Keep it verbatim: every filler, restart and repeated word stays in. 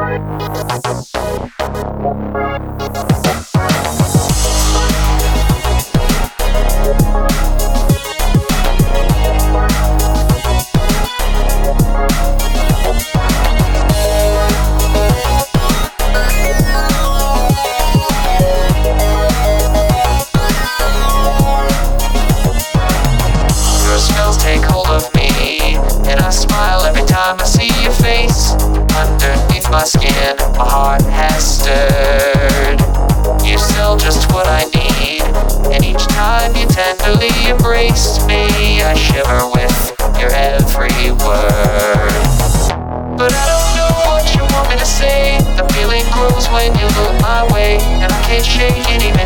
Take hold of me, and I smile every time I see your face. Underneath my skin, my heart has stirred. You're still just what I need, and each time you tenderly embrace me, I shiver with your every word. But I don't know what you want me to say. The feeling grows when you look my way, and I can't shake any